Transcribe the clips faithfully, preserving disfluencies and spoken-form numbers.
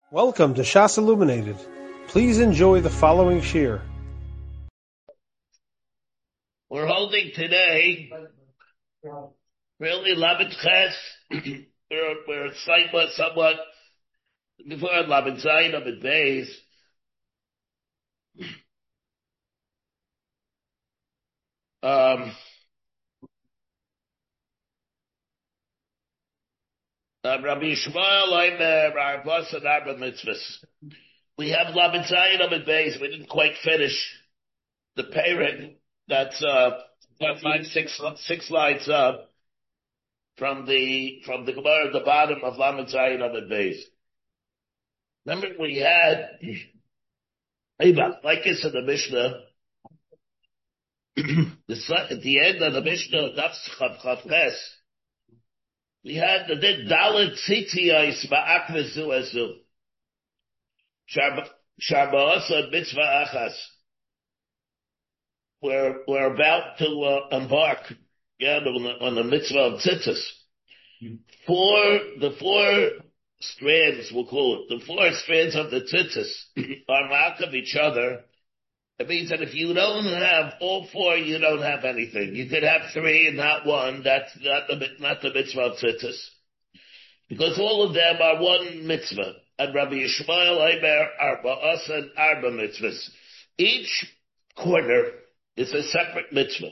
Welcome to Shas Illuminated. Please enjoy the following shir. We're holding today, really, Lamed Ches. we're, we're somewhat, somewhat, before Lamed Zayin, Lamed Beis. Um, uh, Rabbi Yishmael, I'm our boss and Arba Mitzvahs. We have Lamed Zayin, Lamed Beis. We didn't quite finish the pairing. That's, uh, five, six, six lines up from the, from the Gemara at the bottom of Lamed Zayin, Lamed Beis. Remember we had, like it's in the Mishnah, at the end of the Mishnah, that's Chav Chav Ches, we had the Dalet Tzitzios Ba'akvezu Ezu. Sharba'asa Mitzvah Achas. We're, we're about to uh, embark yeah, on, the, on the Mitzvah of Tzitzis. Four, the four strands, we'll call it, the four strands of the Tzitzis are marked of each other. It means that if you don't have all four, you don't have anything. You could have three and not one. That's not the, not the mitzvah of tzitzis. Because all of them are one mitzvah. And Rabbi Yishmael, Eimer, Arba, Asa, and Arba mitzvahs. Each corner is a separate mitzvah.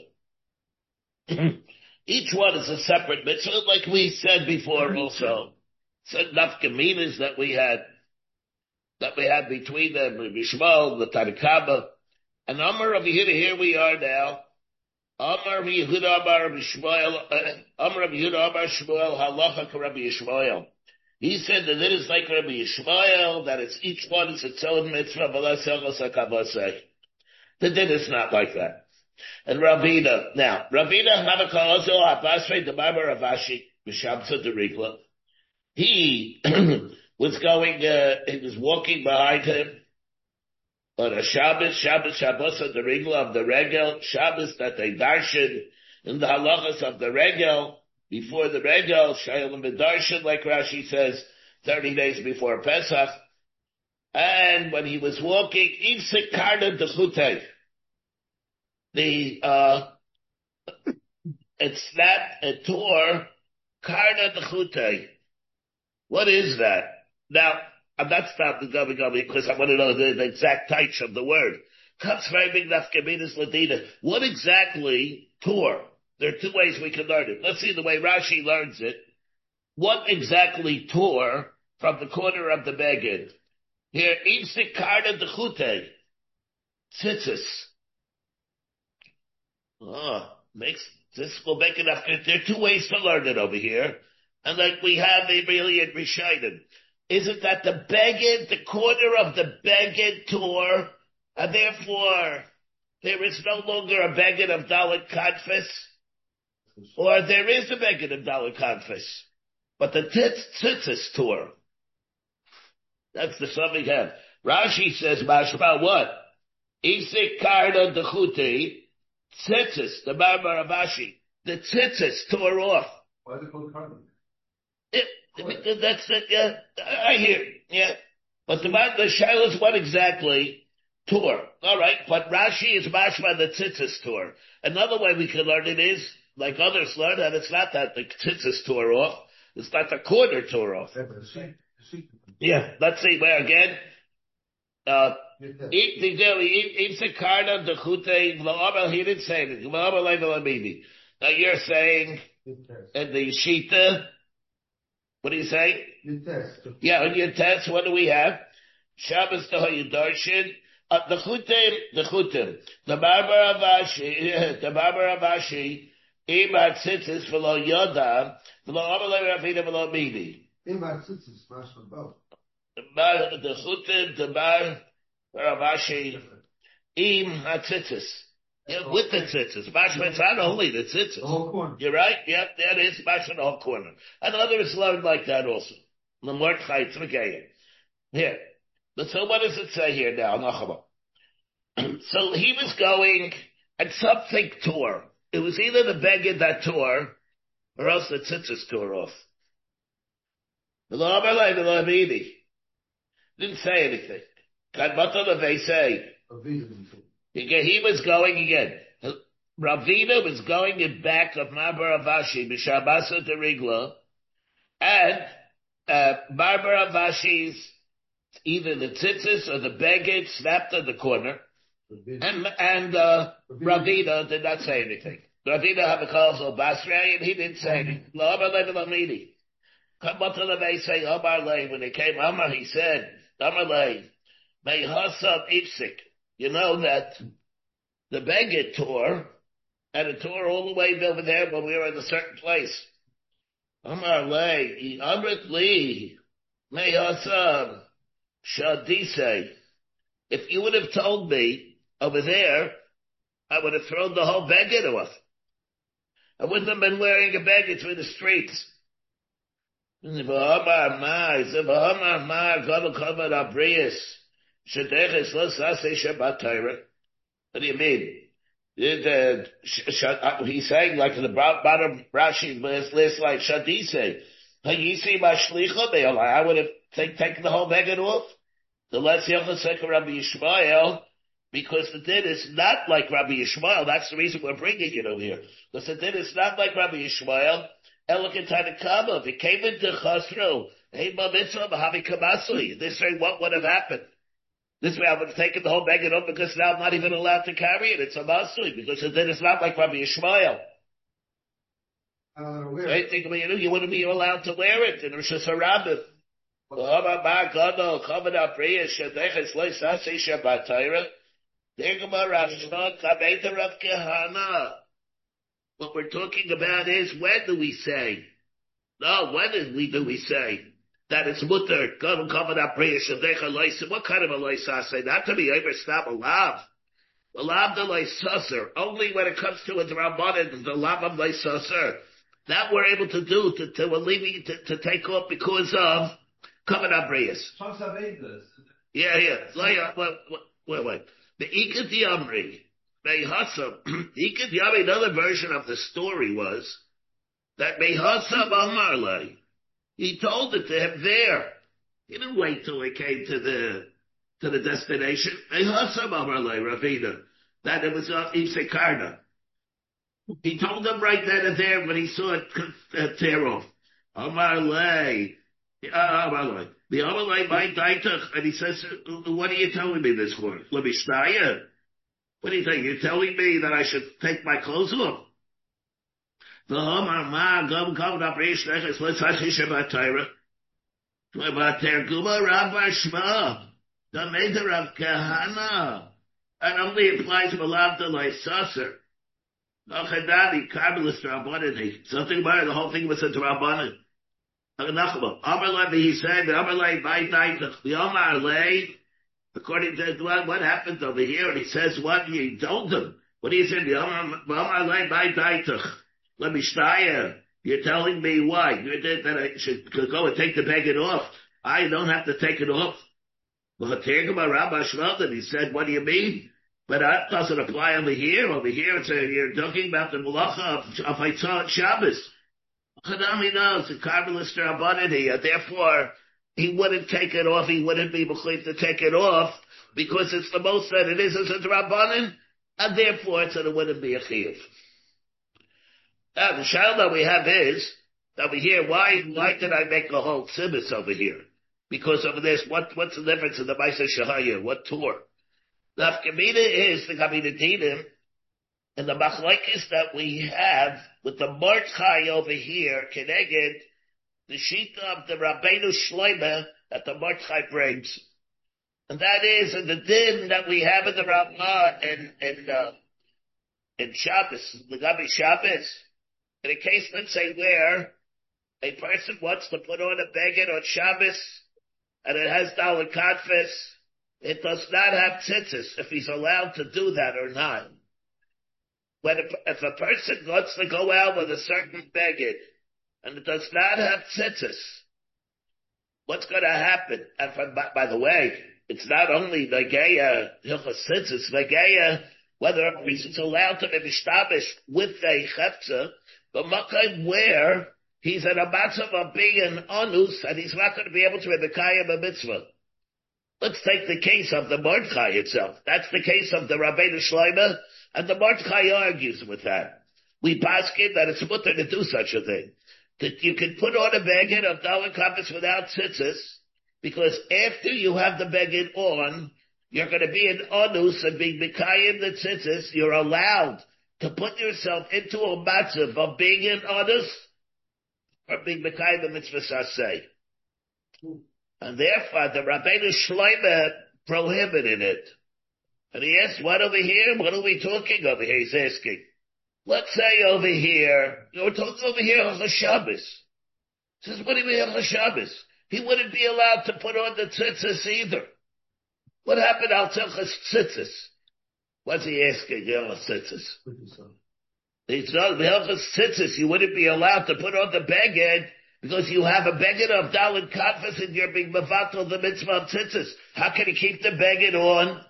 Each one is a separate mitzvah, like we said before also. Said nafkaminas that we had, that we had between them, Rabbi Yishmael, the Tanakama. And Amar Rabbi Yehuda, here we are now. Amar Rabbi Yehuda, Amar Rabbi Shmuel, Amar Rabbi Yehuda, Amar Shmuel, halacha ka Rabbi Yishmael. He said that it is like Rabbi Yishmael, that it's each one is its own mitzvah, the din is not like that. And Ravina, now, Ravina Hamakazo Habasre the Barber Avashi, Mishamsa de Rigla. He was going, uh, he was walking behind him. On a Shabbos, Shabbos, Shabbos of the Regel of the Regel, Shabbos that they darshan in the halachas of the Regel, before the Regel, Shaylam B'darshan, like Rashi says, thirty days before Pesach. And when he was walking, Ifsik Karna D'chutei, the, uh, it snapped, it tore, Karna D'chutei. What is that? Now, I'm not stopping the gummy gummy because I want to know the, the exact touch of the word. What exactly tore? There are two ways we can learn it. Let's see the way Rashi learns it. What exactly tore from the corner of the beged? Here, Imsikarna D'chutei. Tzitzis. Oh, makes, this will make enough. There are two ways to learn it over here. And like we have a really in Rishonim. Is it that the beged, the corner of the beged tore, and therefore there is no longer a beged of Dalet Kadfis? Or there is a beged of Dalet Kadfis, but the tzitzis tore? That's the sum we have. Rashi says, Mashma what? Isik Karna D'chutei, tzitzis, the Marmar Avashi. The tzitzis tore off. Why is it called Karna? It, Because that's it, yeah. I hear, yeah. But the the Shiloh is what exactly? Tore. All right, but Rashi is mashma the tzitzis tore. Another way we can learn it is, like others learn, that it's not that the tzitzis tore off, it's not the corner tore off. Yeah, let's see where again. Uh, he didn't say anything. Now you're saying, in the Shita, what do you say? Your test. Yeah, on your test, what do we have? Shabbos Tahoyu Darshan, uh, the Chutim, the Chutim, the Barbar Avashi, the Barbar Avashi, Imat Tzitzis, V'lo Yoda, V'lo Amalei Ravina, V'lo Midi. Imat Tzitzis, Mashma Bo. The Chutim, the Barbar Avashi, Im HaTzitzis. Yeah, with the tzitzis. Mashma, it's not only the tzitzis. The whole corner. You're right. Yeah, that is mashma the whole corner. And others learn like that also. The Mordechai Tzvigayim. Here. But so what does it say here now? Nachama. So he was going, and something tore. It was either the beged that tore, or else the tzitzis tore off. Didn't say anything. Kadmata they say. He was going again. Ravina was going in back of Marbar Avashi, Bishabasa de Rigla, and uh, Marbar Avashi's either the tzitzis or the beged snapped in the corner, and and uh, Ravina did not say anything. Ravina had the calls of Basra, and he didn't say anything. Lo Amar Lev Lamidi. Come up to the bay saying Amar Lev. When he came Amar, he said, Amar Lev, May Hasab Ipsik. You know that the beged tore, and it tore all the way over there when we were in a certain place. Amar Lev, Amrit Li, May Hasab Shadise. If you would have told me over there, I would have thrown the whole beged off. I wouldn't have been wearing a beged through the streets. What do you mean? He's saying like in the bottom Rashi list like Shadise. I would have taken the whole beged off. The Let's Yochasek Rabbi Yishmael, because the din is not like Rabbi Yishmael. That's the reason we're bringing it over here. Because the din is not like Rabbi Yishmael. Elokantanakama, if it came into Chasro, hey, Mitzvah, Mahavi Kamasui. This way, what would have happened? This way, I would have taken the whole beged off because now I'm not even allowed to carry it. It's a Masui, because the din is not like Rabbi Yishmael. Uh, so I think, you know, you wouldn't be allowed to wear it in Rosh Hashanah. What we're talking about is, when do we say? No, when do we, do we say that it's mutter? What kind of a loisase? Not to be ever stop a lav. A lav de loisaser. Only when it comes to a drabanan, the lav of loisaser. That we're able to do, to, to alleviate, to, to take off because of Covered Abrius. Yeah, yeah. Wait, wait, wait. The Ikad Yamri, Mehasab, Ikad Yamri, another version of the story was that Mehasab Amarle, he told it to him there. He didn't wait till he came to the, to the destination. Mehasab Amarle, Ravina, that it was uh, Isekarna. He told him right then and there when he saw it uh, tear off. Amarle. Uh, the Amalai by Daitach, and he says, what are you telling me this for? Let me staya. What do you think? You're telling me that I should take my clothes off? The Homar Ma Gum Gum Nabrish Nechas Let's Hashisha Batira. Bater Guma Rabba Shma. The Mater of Kahana. And only applies to Malavda like Sasser. Nachadani, Kabbalist Rabbanani. Something about it, the whole thing was a Rabbanan. He said, according to what, what happened over here, and he says, what he told him. What he said, let me stay. You're telling me why? That I should go and take the beged off. I don't have to take it off. And he said, what do you mean? But that doesn't apply over here. Over here, it's a, you're talking about the malacha of, of Shabbos. Kadami knows the Kabbalist Rabbanani, therefore he wouldn't take it off, he wouldn't be believed to take it off, because it's the most that it is as a Rabbanan, and therefore it's that it wouldn't be a Chiyuv. Now the shayla that we have is, that we hear, why, why did I make a whole tzibis over here? Because of this, what, what's the difference in the Maisa Shahaya? What tour? The Afkamina is the Kamina Dinim, and the machlekes that we have with the Mordechai over here, Keneged, the Shita of the Rabbeinu Shloimeh that the Mordechai brings. And that is in the din that we have in the Ramah and, and, uh, in Shabbos, the Gabi Shabbos. In a case, let's say, where a person wants to put on a beged on Shabbos, and it has Dalet Kadfis, it does not have tzitzis, if he's allowed to do that or not. When a, if a person wants to go out with a certain beged, and it does not have tzitzis, what's going to happen? And for, by, by the way, it's not only the Geya Hilchos tzitzis, the Geya, whether a person's allowed to be mishtabish with a chefza, but Makai where he's in a matzav of being an onus, and he's not going to be able to be Mekayim a mitzvah. Let's take the case of the Mordechai itself. That's the case of the Rabbeinu Shlomo, and the Mordechai argues with that. We paskin that it's mutter to do such a thing. That you can put on a beged of Dalit Kapas without tzitzis, because after you have the beged on, you're going to be in onus and being Mikayim the tzitzis. You're allowed to put yourself into a matzav of being in onus or being Mikayim the mitzvah saseh. And therefore, the Rabbeinu Shlomo prohibited it. And he asked, what over here? What are we talking over here? He's asking. Let's say over here, you know, we're talking over here on the Shabbos. He says, what do you mean on the Shabbos? He wouldn't be allowed to put on the tzitzis either. What happened al tzilchas tzitzis? What's he asking? Hilchas tzitzis. It's not hilchas tzitzis. You wouldn't be allowed to put on the beged because you have a beged of Dalit Kapas and you're being mevatel the mitzvah of tzitzis. How can he keep the beged on?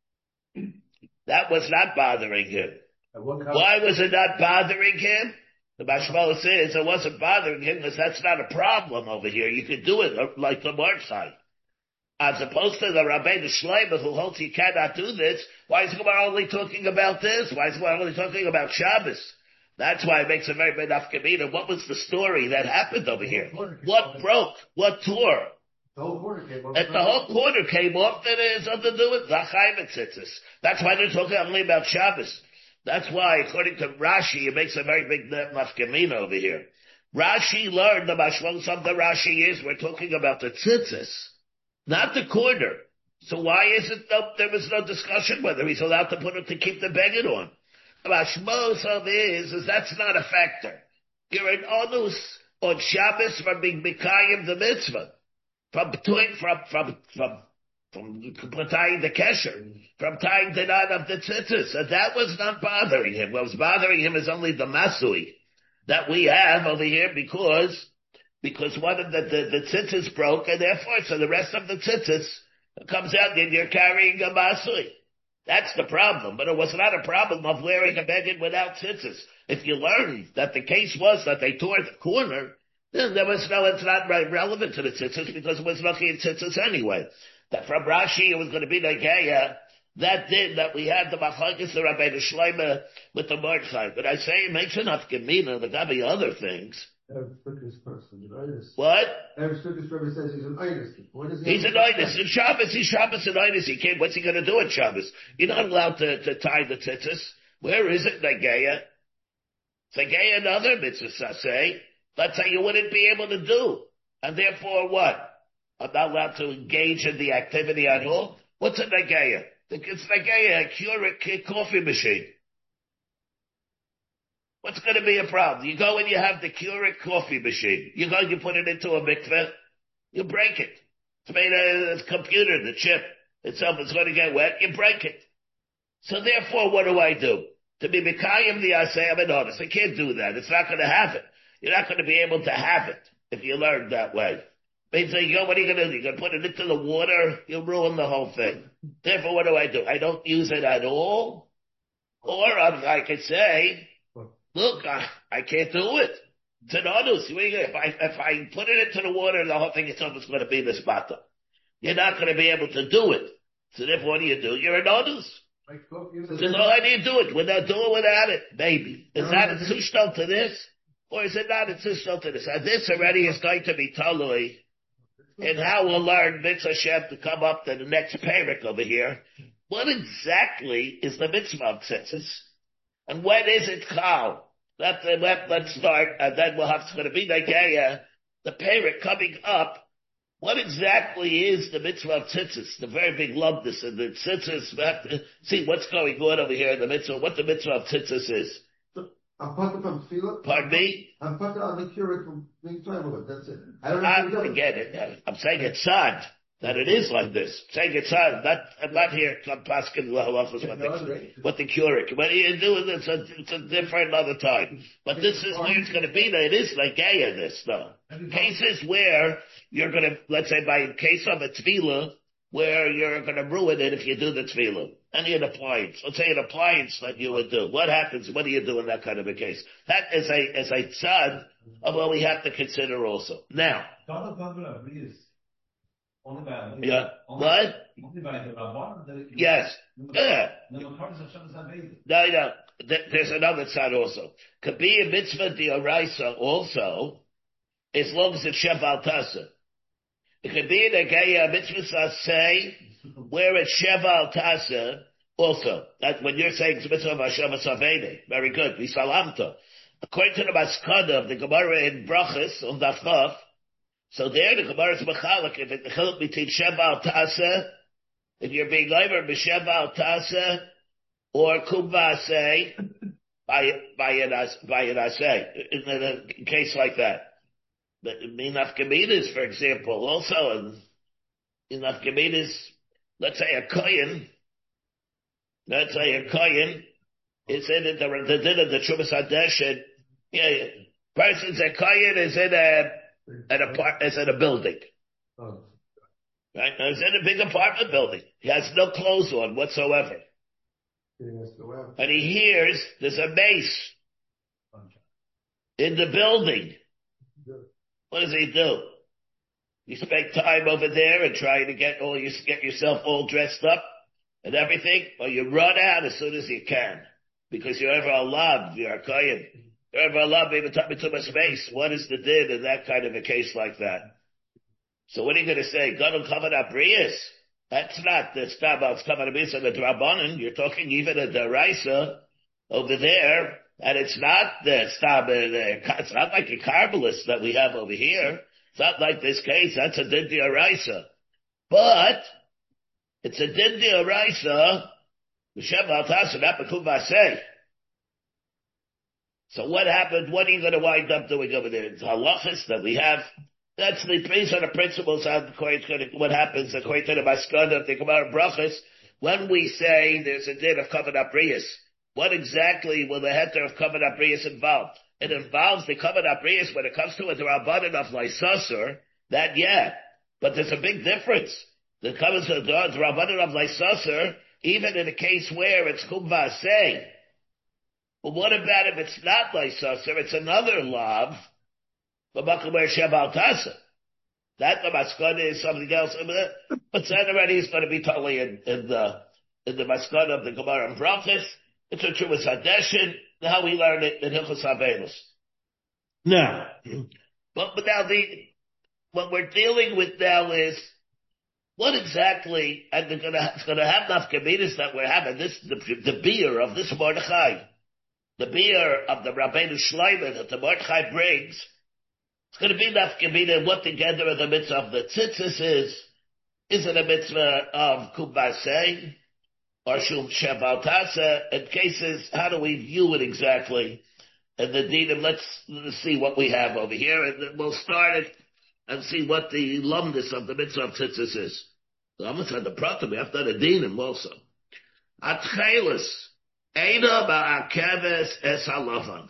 That was not bothering him. Why was it not bothering him? The Mashmal says it wasn't bothering him because that's not a problem over here. You could do it like the Mordechai. As opposed to the Rabbeinu Shlomo who holds you cannot do this. Why is the Gemara only talking about this? Why is the Gemara only talking about Shabbos? That's why it makes a very big nafkamina. What was the story that happened over here? What broke? What tore? The whole quarter came off. If the whole quarter came off, then it has something to do with Zachayim Tzitzis. That's why they're talking only about Shabbos. That's why, according to Rashi, it makes a very big nafkamina over here. Rashi learned the mashmos of the Rashi is we're talking about the Tzitzis, not the quarter. So why is it no, there was no discussion whether he's allowed to put it to keep the beged on? The mashmos of is, is that's not a factor. You're in onus on Shabbos from being Mikayim the mitzvah. From doing, from, from, from, from tying the kesher, from tying the knot of the tzitzis. And that was not bothering him. What was bothering him is only the masui that we have over here because, because one of the, the, the tzitzis broke and therefore, so the rest of the tzitzis comes out and you're carrying a masui. That's the problem. But it was not a problem of wearing a beged without tzitzis. If you learn that the case was that they tore the corner, then there was no, it's not relevant to the tzitzis because it was lucky in tzitzis anyway. That from Rashi it was going to be like, hey, uh, that did, that we had the machlokes, the Rabbeinu Shlomo with the Mordechai. But I say it makes enough gemina, there got to be other things. Every strictest person, an What? Every strictest person says he's an Einus. He's an Einus. In Shabbos, he's Shabbos and Einus. He can't, what's he going to do at Shabbos? You're not allowed to, to tie the tzitzis. Where is it, Nageya? Nageya another mitzvah, say. Let's say you wouldn't be able to do. And therefore what? I'm not allowed to engage in the activity at all? What's a Nageya? It's Nageya, a Keurig coffee machine. What's going to be a problem? You go and you have the Keurig coffee machine. You go and you put it into a mikveh. You break it. It's made a, a computer, the chip itself is going to get wet. You break it. So therefore, what do I do? To be Mikayim the Asay Aminonis. I can't do that. It's not going to have it. You're not going to be able to have it if you learn that way. Means that you go, what are you going to do? You're going to put it into the water? You'll ruin the whole thing. Therefore, what do I do? I don't use it at all? Or I could say, look, I, I can't do it. It's an onus. If I, if I put it into the water, the whole thing itself is going to be this bottom. You're not going to be able to do it. So therefore, what do you do? You're an onus. So no, how do you do it? Without doing without it? Maybe. Is that a tzushtal to this? Or is it not a tzushtal to this? And this already is going to be talui in how we'll learn Mitzvah Hashem to come up to the next parak over here. What exactly is the mitzvah of tzitzis? And when is it chal? Let, let, let's start, and then we'll have to going to be Nageya, the parak coming up. What exactly is the mitzvah of tzitzis? The very big lumpness in the tzitzis. We have to see what's going on over here in the mitzvah, what the mitzvah of tzitzis is. I'm put it on tefillah. Pardon me? I'm put it on the Keurig from being with. That's it. I don't I know. forget it. I'm saying it's sad that it is like this. I'm saying it's sad. Not, I'm not here to paskin halachos what the what the Keurig. What you do is it's a it's a different other time. But this is where it's going to be. It is like Gaia. This though. Cases where you're going to, let's say, by case of a tefillah, where you're going to ruin it if you do the tefillah. Any an appliance. Let's say an appliance that you would do. What happens? What do you do in that kind of a case? That is a, is a tzad of what we have to consider also. Now. Only by, only Yeah. only, What? Only by the Rabban? Yes. Yeah. The Makaris Hashem is not made. No, no. There's another side also. Could be a mitzvah d'oraisa also, as long as it's sheval tasa. It could be in a gaya mitzvah say where it's sheval tasa also. That when you're saying it's mitzvah of Hashem Savene, very good. We salamta. According to the Maskana of the Gemara in Brachas on Dafnaf, so there the Gemara is mechalek if it's mechalek between sheval tasa, if you're being over b'sheval tasa or kumbasei by by an by an asay in a case like that. But Minaf Gemidas, for example, also in Minaf Gemidas, let's say a kohen, let's say a kohen, is in the the din of the Trumas Hadeshin. Yeah, person's a kohen is in a an apart is in a building, Oh. right? Now he's in a big apartment building. He has no clothes on whatsoever, He has to wear. and he hears there's a mace in the building. What does he do? You spend time over there and try to get all you get yourself all dressed up and everything, or you run out as soon as you can because you're ever allowed. You're a kohen. You're ever allowed maybe to my space. What is the din in that kind of a case like that? So what are you going to say? God will cover that brias. That's not the stuff of cover the and the drabanan. You're talking even a deraisa over there. And it's not the stab, it's not like a carbalist that we have over here. It's not like this case. That's a din d'oraisa. But it's a din d'oraisa. M'shem al-tasa, not b'kum v'aseh. So what happened? What are you going to wind up doing over there? It's halachas that we have. That's the these are the principles of what happens according to the Maskana of the Gemara Brachas. When we say there's a din of covenant abrius, what exactly will the heter of covenant abrius involve? It involves the covenant abrius when it comes to a drabanan of Lysasur, that yeah. But there's a big difference. The comes to the drabanan of Lysasur, even in a case where it's kumvaseh. But what about if it's not Lysasur, it's another lav, but where sheval tasa? That the Maskana is something else. But then already is going to be totally in, in the in the Maskana of the Gemara and Brachas. It's a Trumas Hadeshin, how we learn it in Hilchos Havelos. Now, but, but now the, what we're dealing with now is, what exactly, and they're gonna, it's gonna have nafkaminas that we're having, this, the, the beer of this Mordechai, the beer of the Rabbeinu Shlomo that the Mordechai brings, it's gonna be nafkamina, what together of the mitzvah of the tzitzis is, is it a mitzvah of kumbaseh, or shum sheval tasa, in cases, how do we view it exactly? And the dinim, let's, let's see what we have over here, and then we'll start it and see what the lumnus of the mitzvah of tzitzis is. So I'm going to the pratim, we have to have the dinim also. Atchelis, eina ba'akeves es halavan.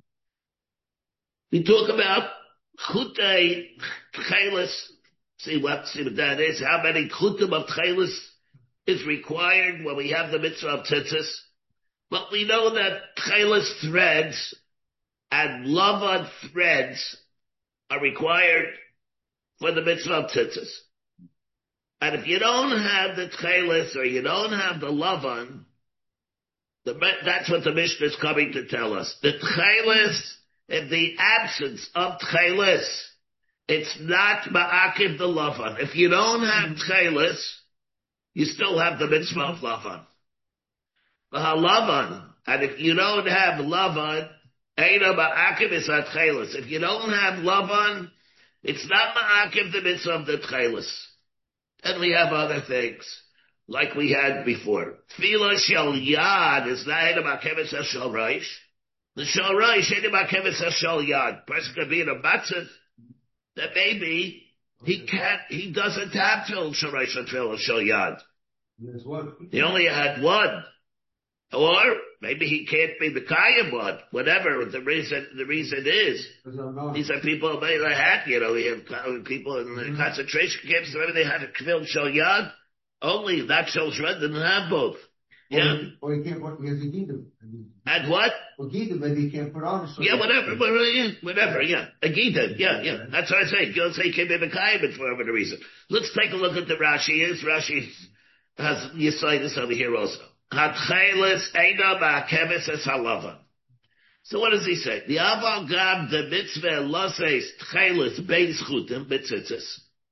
We talk about chutei tchelis, see what, see what that is, how many chutim of tchelis is required when we have the mitzvah of tzitzis, but we know that tchelis threads and lavan threads are required for the mitzvah of tzitzis. And if you don't have the tchelis or you don't have the lavan, the, that's what the Mishnah is coming to tell us. The tchelis, in the absence of tchelis, it's not ma'akiv the lavan. If you don't have tchelis, you still have the mitzvah of lavan. Lavan, and if you don't have lavan, eina ma'akiv is at tchelis. If you don't have lavan, it's not ma'akiv the mitzvah of the tchelis. And we have other things, like we had before. Tefillah shel yad is not eina ma'akiv shel reish. The shel reish eina ma'akiv shel yad. Person could be in a matzah that maybe He can't, he doesn't have tefillin shel reish and tefillin shel yad. There's one. He only had one. Or maybe he can't be the Kayim one, whatever the reason, the reason is. These are people, they had, you know, we have people in the mm-hmm. concentration camps, wherever they had a tefillin shel yad, only that shel shred didn't have both. Yeah. Or he can't put, because he need them. And what? Or Gita, maybe he can't put on. So Yeah, whatever, whatever, yeah, whatever, yeah. A Gita, yeah, yeah. That's what I say. Don't say Kim Ibn for whatever reason. Let's take a look at the Rashi. Is Rashi has Yisaitis over here also. Hatchelis Eina Ba'akemis Es Halava. So what does he say? The Aval Gam the Mitzvah Laseis Tchelis Beis Chutim Mitzitzis.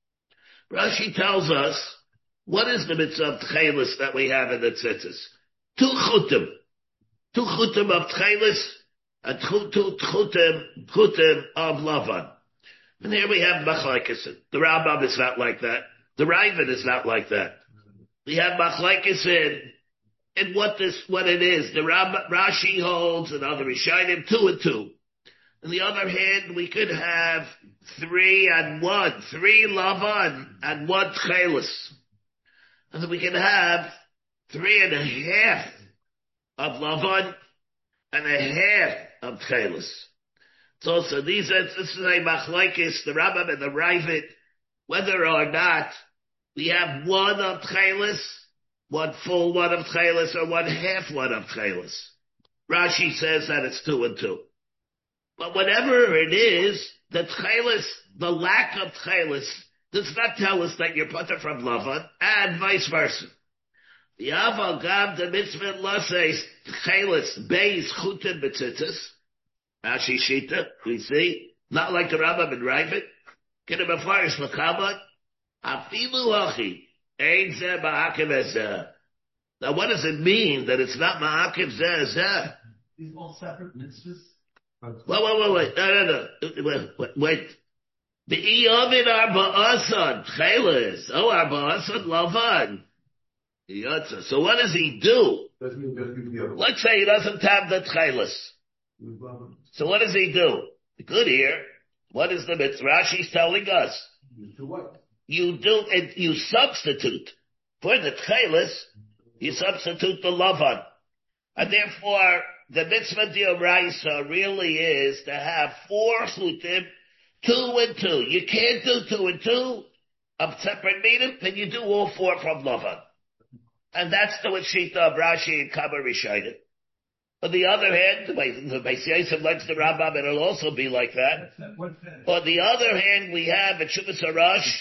Rashi tells us, what is the mitzvah of Tchelis that we have in the Tzitzis? Two Chutim. Two Chutim of Tchelis and two, two Chutim, Chutim of Lavan. And here we have Machlekes. The Rambam is not like that. The Ravid is not like that. We have Machlekes in, in what this, what it is. The Rab, Rashi holds and other Rishonim two and two. On the other hand, we could have three and one, three Lavan and one Tchelis. And then we can have three and a half of Lavan and a half of Tchelis. So, so these are, this is a Machlekes, the Rambam and the Ravid, whether or not we have one of Tchelis, one full one of Tchelis, or one half one of Tchelis. Rashi says that it's two and two. But whatever it is, the Tchelis, the lack of Tchelis, does not tell us that you're putter from Lavan, and vice versa. The Aval Gam the Mitzvah Laseis Tchelis Beis Chutim Betzitzis. Rashi Shita, we see, not like the Rambam and Ravid. Can it be farish l'kabot? Afilu hachi, ein zeh ma'akev ezeh. Now what does it mean that it's not ma'akev zeh zeh? These all separate mitzvahs? Wait, wait, wait, wait, no, no, no, wait, wait, wait. The Iyovin arba'asan, tchelis, oh, arba'asan lavan. Yotza. So what does he do? Let's say he doesn't have the tchelis. So what does he do? Good here. What is the mitzvah? Rashi's telling us. You do it, you substitute for the tchelis, you substitute the lavan. And therefore, the mitzvah d'oraisa really is to have four chutim, two and two. You can't do two and two of separate meaning, then you do all four from lavan. And that's the shita of Rashi and Kama Rishayim. On the other hand, the Beis Yosef likes the Rambam, and it'll also be like that. On the other hand, we have a Shuvas Arash.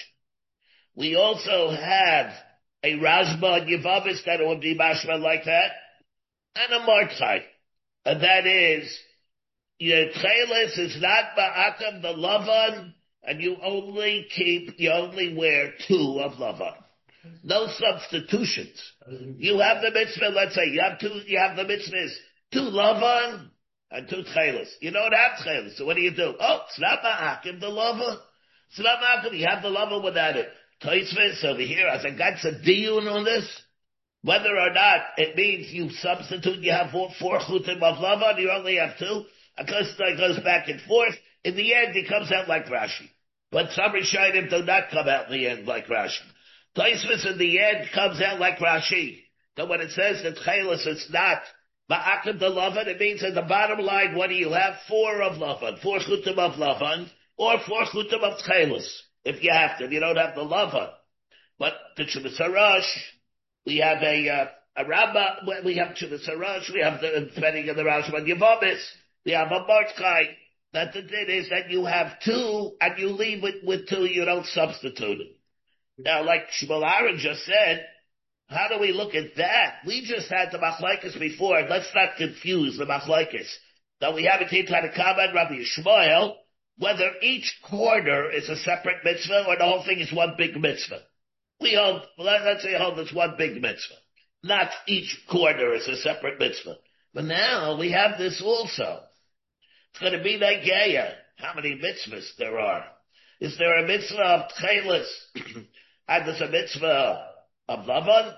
We also have a Rashba and Yevamis that would be mashma like that, and a Martzai. And that is, your Tchelis is not Ba'atam the Lavan, and you only keep, you only wear two of Lavan. No substitutions. You have the mitzvah, let's say, you have two, you have the mitzvahs, two Lavan and two Tchelis. You don't have Tchelis, so what do you do? Oh, it's not Ma'akim, the Lavan. It's not Ma'akim, you have the Lavan without it. Tosfos over here, I think that's a diyun on this. Whether or not it means you substitute, you have four, four chutim of Lavan, you only have two. Because it goes back and forth. In the end, he comes out like Rashi. But some Rishonim do not come out in the end like Rashi. Tosfos in the end comes out like Rashi. So when it says that Tchelis, it's not Ma'akim the Lavan, it means at the bottom line, what do you have? Four of Lavan, four chutim of Lavan, or four chutim of Tchelis. If you have to, if you don't have the Lavan. But the Shuvas Arash, we have a, uh, a Rabbah, we have Shuvas Arash, we have the depending on the Rashba and Yevamis, we have a Martzai. That the thing is that you have two, and you leave it with two, you don't substitute it. Now, like Shmuel Aaron just said, how do we look at that? We just had the Machlekes before, and let's not confuse the Machlekes. Now we have it here to comment Rabbi Yishmael, whether each corner is a separate mitzvah or the whole thing is one big mitzvah. We hold, let's say hold it's one big mitzvah. Not each corner is a separate mitzvah. But now we have this also. It's going to be like Geya. How many mitzvahs there are? Is there a mitzvah of Tchelis and there's a mitzvah of Lavan?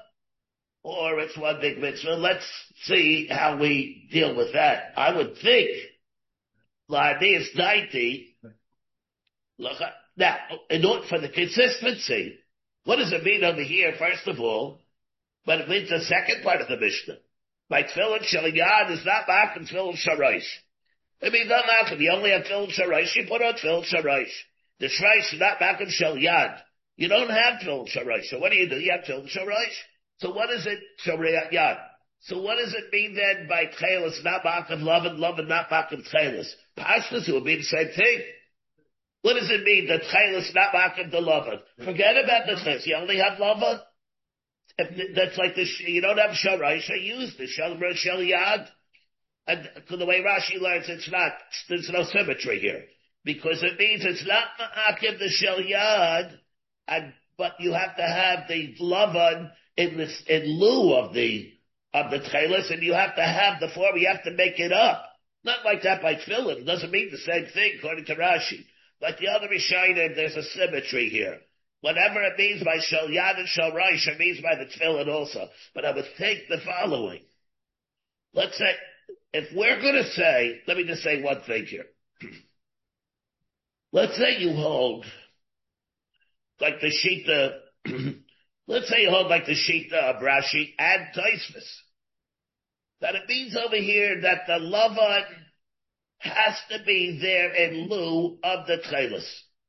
Or it's one big mitzvah? Let's see how we deal with that. I would think La'adiyas ninety. Now, in order for the consistency, what does it mean over here, first of all? But it means the second part of the Mishnah. By Tefillin Shel Yad is not Ma'akim Tefillin Sharash. It means not Ma'akim. You only have Tefillin Sharash, you put on Tefillin Sharash. The Sharash is not Ma'akim Shel Yad. You don't have Tefillin Sharash. So what do you do? You have Tefillin Sharash. So what is it, Sharash Yad? So what does it mean then by tchelis, not ma'akev loven, loven, not ma'akev tchelis? Pashtus, it would be the same thing. What does it mean that tchelis, not ma'akev the loven? Forget about the tchelis. You only have loven? That's like the, you don't have sharash, I use the shal shal yad. And the way Rashi learns, it's not, there's no symmetry here. Because it means it's not ma'akev the shal yad, and, but you have to have the loven in this, in lieu of the, of the tchelis, and you have to have the form, you have to make it up. Not like that by tefillin. It doesn't mean the same thing, according to Rashi. Like the other Rishonim, there's a symmetry here. Whatever it means by shal yad and shal raish, it means by the tefillin also. But I would think the following. Let's say, if we're going to say, let me just say one thing here. Let's say you hold, like the Shita, let's say you hold like the Shita of Rashi and Tosfos. That it means over here that the Lavan has to be there in lieu of the Tchelis.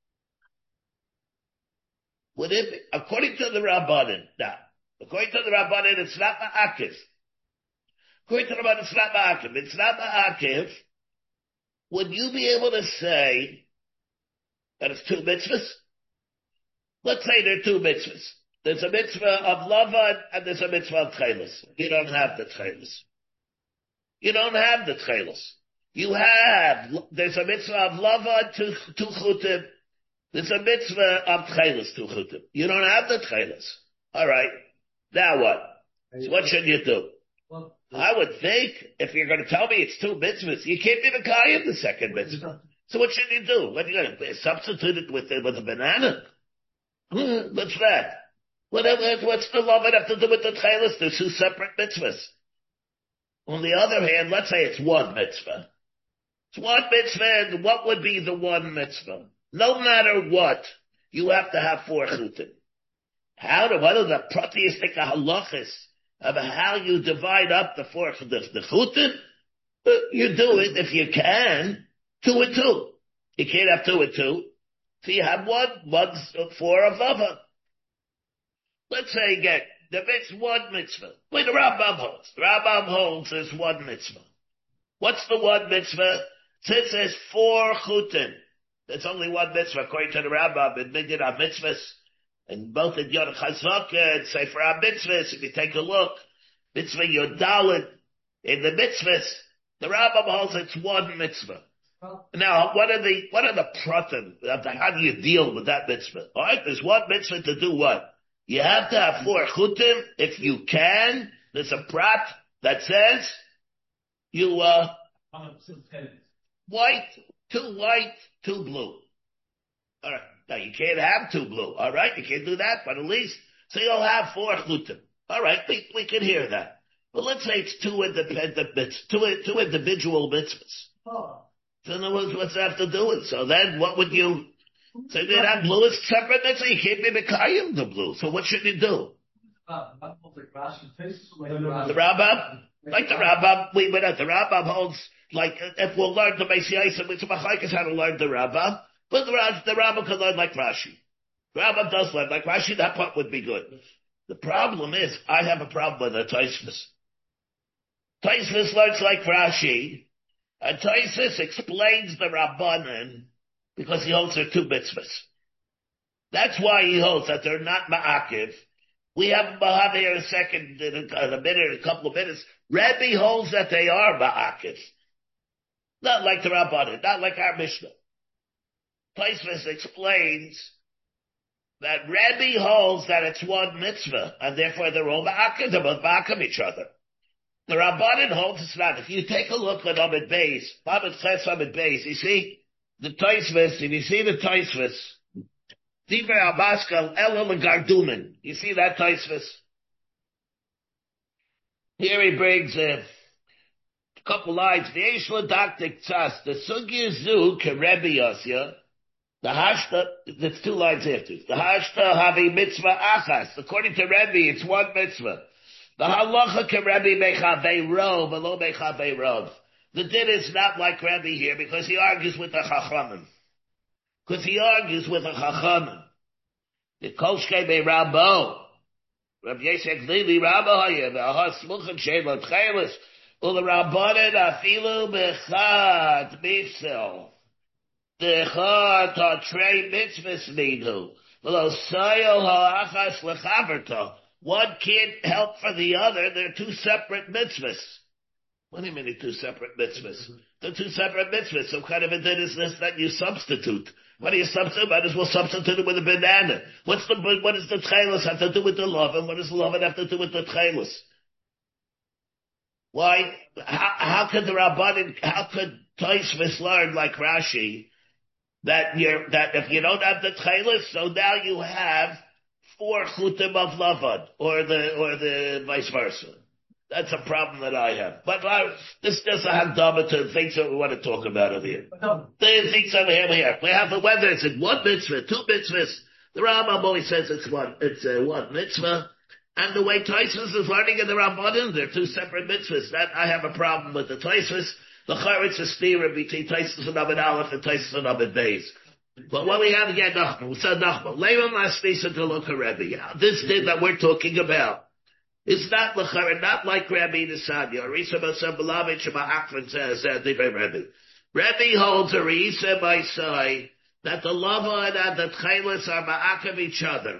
Would it be, according to the Rabbanan, now, according to the Rabbanan, it's not Ma'akiv. According to the Rabbanan, it's not Ma'akiv. It's not Ma'akiv. Would you be able to say that it's two mitzvahs? Let's say there are two mitzvahs. There's a mitzvah of Lavan and there's a mitzvah of Tchelis. You don't have the Tchelis. You don't have the Tchelis. You have, there's a mitzvah of Lavan to, to Chutim. There's a mitzvah of Tchelis to Chutim. You don't have the Tchelis. Alright. Now what? So what should you do? I would think, if you're going to tell me it's two mitzvahs, you can't be the guy in the second mitzvah. So what should you do? What are you going to substitute it with, with a banana? What's that? What, what's the Lavan have to do with the Tchelis? They're two separate mitzvahs. On the other hand, let's say it's one mitzvah. It's one mitzvah, and what would be the one mitzvah? No matter what, you have to have four chutim. How do, what are the pratiistic halachas about how you divide up the four, the, the chutim? You do it, if you can, two and two. You can't have two and two. So you have one, one, four of Lavan. Let's say again, the mitzvah, one mitzvah. Wait, the Rambam holds. The Rambam holds there's one mitzvah. What's the one mitzvah? Since there's four chutim, there's only one mitzvah according to the Rambam in Minyan HaMitzvahs, and both in Yod HaChazaka and Sefer HaMitzvahs. If you take a look, mitzvah Yod Dalet in the mitzvahs, the Rambam holds it's one mitzvah. Now, what are the what are the pratim? How do you deal with that mitzvah? All right, there's one mitzvah to do what? You have to have four chutim if you can. There's a prat that says you uh white, two white, two blue. All right, now you can't have two blue. All right, you can't do that, but at least so you'll have four chutim. All right, we we can hear that. But let's say it's two independent mitzvahs, two two individual mitzvahs. Oh. So in other words, what's that have to do with? So then, what would you? So you have blue is separate mitzvah. You can't be mekayim the blue. So what should you do? Uh, the Rambam, like the Rambam, we went at the Rambam holds like if we'll learn the Messiah, so it's machlokes how to learn the Rambam, but the, the Rambam can learn like Rashi. The Rambam does learn like Rashi. That part would be good. The problem is, I have a problem with the Tosfos. Tosfos learns like Rashi. And Tosfos explains the Rabbanan because he holds they're two mitzvahs. That's why he holds that they're not ma'akiv. We have Mahava here in a second, in a, a minute, a couple of minutes. Rebbe holds that they are ma'akiv. Not like the Rabbanan, not like our Mishnah. Tosfos explains that Rebbe holds that it's one mitzvah, and therefore they're all ma'akiv, they're both ma'akiv each other. The Rabbanan holds it's not. If you take a look at Amid Beis, Amid Ches Amid Beis, you see the Tosfos, if you see the Tosfos, Divrei Abaskal Ela Legardumen, you see that Tosfos? Here he brings a couple lines. The Eshla Daktik Tzas, the Sugya Zu Kerebi Yosya, the Hashta, that's two lines after. The Hashta Havi Mitzvah Achas. According to Rebbe, it's one mitzvah. The halacha can Rabbi Mechavei Rov, below Mechavei Rov. The din is not like Rabbi here because he argues with the Chachamim. Because he argues with the Chachamim. The Kolshkei Be Rabo. Rabbi Yisrael Lili Rabahaya, the Ahas Smuchan Shema Tchelis, Ula Rabbanan Afilu Bechad Mifsel, the Chad Trei Mitzvahs Ninu, Lo Sayel Ha'achas Lechaverta. One can't help for the other. They're two separate mitzvahs. What do you mean they're two separate mitzvahs? They're two separate mitzvahs. Some kind of a din is this that you substitute. What do you substitute? Might as well substitute it with a banana. What's the, what does the tchelis have to do with the love? And what does the love have to do with the tchelis? Why? How, how could the Rabbanim, how could Tosfos learn like Rashi that you're, that if you don't have the tchelis, so now you have four chutim of lavan, or the, or the vice versa. That's a problem that I have. But uh, this doesn't have dama to things that we want to talk about over here. No. The things over here, here. We have the whether it's in one mitzvah, two mitzvahs. The Rambam always says it's one, it's uh, one mitzvah. And the way Tosfos is learning in the Rambanim, they're two separate mitzvahs. That I have a problem with the Tosfos. The Charetz is steering between Tosfos and Amid Aleph and Tosfos and Amid Beis. But what we have again, Nachman, we said Nachman, Leivam Lasnisa to look at Rebbe. This thing that we're talking about, it's not l'chara, not like Rabbi Nisanya. Arisa Basam Balavich Ma'akvan says that the Rebbe. Rebbe holds a Arisa by side that the lava and the tchelis are ma'akav each other.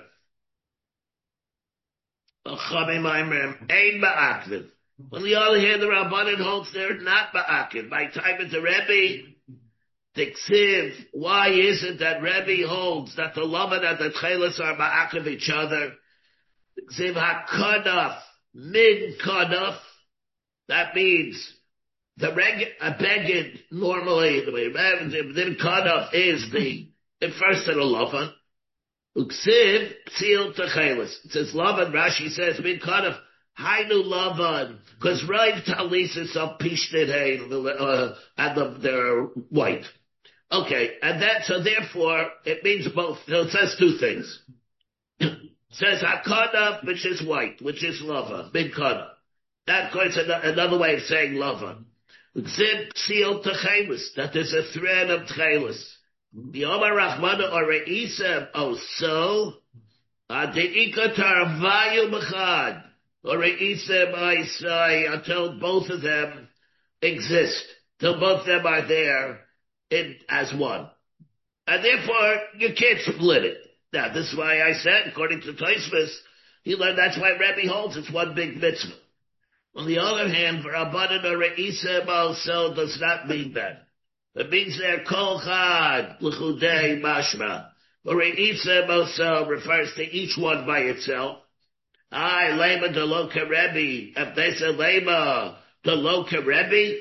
Ain ma'akv. On the other hand, the Rabbanan holds they're not ma'akav. By time of the Rebbe, Tiksiv, why is it that Rebbe holds that the lava and the tchelis are ma'akav each other? Ziv HaKanaf, Min Kanaf, that means the reg, a beged, normally, the way Min Kanaf is the, the first of the Lavan. Uksiv, Psil Techelis. It says Lavan, Rashi says, Min Kanaf, Hainu Lavan, because Rav Talis is of Pishtit Hain, uh, and the, they're white. Okay, and that, so therefore, it means both, so it says two things. Says Hakana, which is white, which is lava, big kana. That, of course, another way of saying lava. Zib seal techelis, that is a thread of techelis. The Omar Rahmana or Re'isa, oh so, De'ika tarvayu mechad, or Re'isa ma'isai, until both of them exist, till both of them are there in, as one. And therefore, you can't split it. Now, this is why I said, according to Tosfos, he learned that's why Rebbe holds it's one big mitzvah. On the other hand, for Rabbanan or Re'isa also does not mean that. It means they're kol chad, l'chudei mashma. Or Re'isa also refers to each one by itself. I, lema de lo Rebbe. If they say lema de lo Rebbe,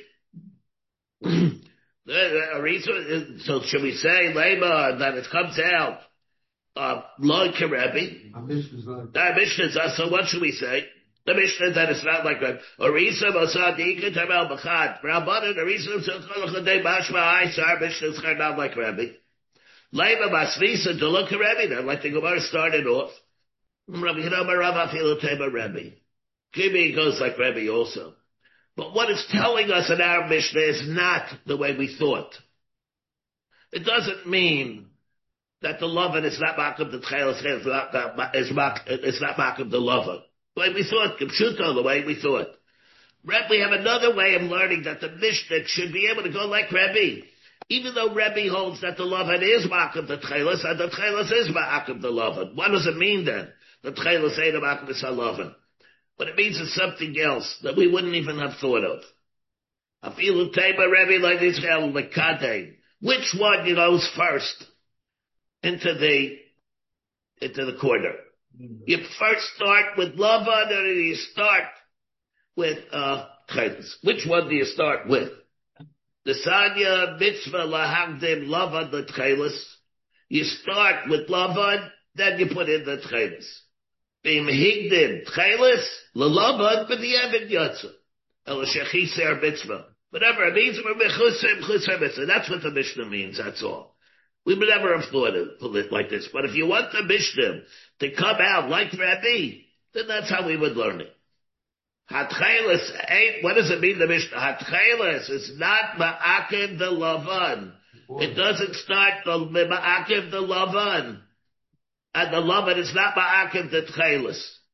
so should we say lema that it comes out Uh, Loi Kerebi. Our Mishnah is, so what should we say? The Mishnah that it's not like that. Orisa Mosadika Tamel Bachad. Rabbanan, Orisa Mosadika Bashma I, so our Mishnah is not like Rabbi. Lema Masvisa to look at Rabbi, then like the Gemara started off. Rabbi Hinoma Rava Filotema Rabbi. Kimi goes like Rabbi also. But what it's telling us in our Mishnah is not the way we thought. It doesn't mean that the lover is not makam the tchelis is not is mak it's not makam the lover. The way we thought, Kipshuto, the way we thought. Rebbe, we have another way of learning that the Mishnah should be able to go like Rebbe. Even though Rebbe holds that the lover is makam the tchelis, and the tchelis is makam the lover. What does it mean then? The tchelis ain't a makam the lover. But it means it's something else that we wouldn't even have thought of. Afilu Tema Rebbe like Israel Lekadeh. Which one, you know, is first into the, into the corner? You first start with lava, or do you start with, uh, tchelis? Which one do you start with? The Sanya mitzvah lahagdim lava the tchelis. You start with lava, then you put in the tchelis. Bim higdim tchelis, lalavan, but the evid yotza. El shechiser mitzvah. Whatever it means, that's what the Mishnah means, that's all. We would never have thought of it like this. But if you want the Mishnah to come out like Rabbi, then that's how we would learn it. Hatchelis ain't, what does it mean, the Mishnah? Hatchelis is not ma'akiv the lavan. It doesn't start the ma'akiv the lavan. And the lavan is not ma'akiv the tchelis.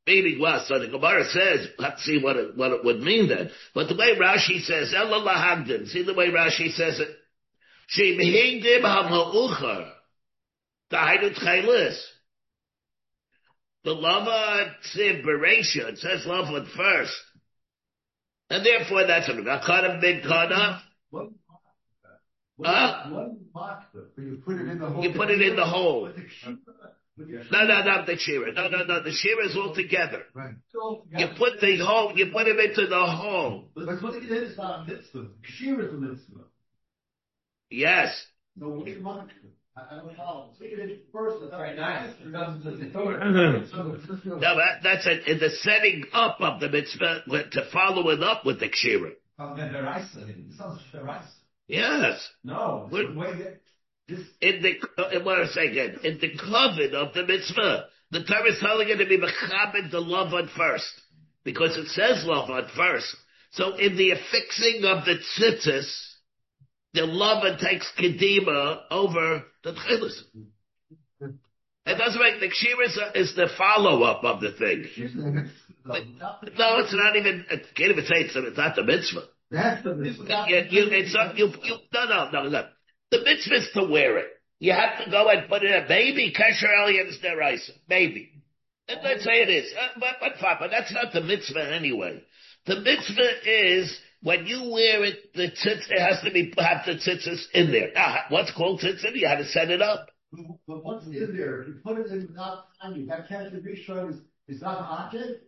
Meaning what? So the Gemara says, let's see what it, what it would mean then. But the way Rashi says, Ella lahagdim, see the way Rashi says it? Shemihingdim ha-ma'uchar, ta'aydu tchailis. The lava tsiv bereisha, it says lava first. And therefore that's a Akana big kana. Huh? You put it in the hole. You put it in the hole. No, no, not the shearer. No, no, no. The shearer is all together. Right. You put the hole, you put him into the hole. But putting it in is not a mitzvah. Kshir is a mitzvah. Yes. So what do you want? I don't know. Take it in first. That's right. Nice. Because it's the No, that, that's a, in the setting up of the mitzvah to follow it up with the kshira. It's not Sharaisa. Yes. No. What- The way that this In the, uh, what I say again, in the covet of the mitzvah, the Torah is telling you to be mechabed the lavan first. Because it says lavan first. So in the affixing of the tzitzis, the lavan takes kedima over the tchilas. It doesn't make, the kshir is, is the follow-up of the thing. But, no, it's not even, I can't even say it's, it's not the mitzvah. That's the mitzvah. You, you, it's not, you, you, no, no, no, no. The mitzvah is to wear it. You have to go and put it in. Maybe kasher aliyah's deraisa. Maybe. And let's say it is. Uh, but, but, fine, but that's not the mitzvah anyway. The mitzvah is when you wear it, the tzitz, it has to be, have the tzitzis in there. Now, what's called tzitzit? You have to set it up. But once it's in there, if you put it in without timing, that can't be shown is, is not an object?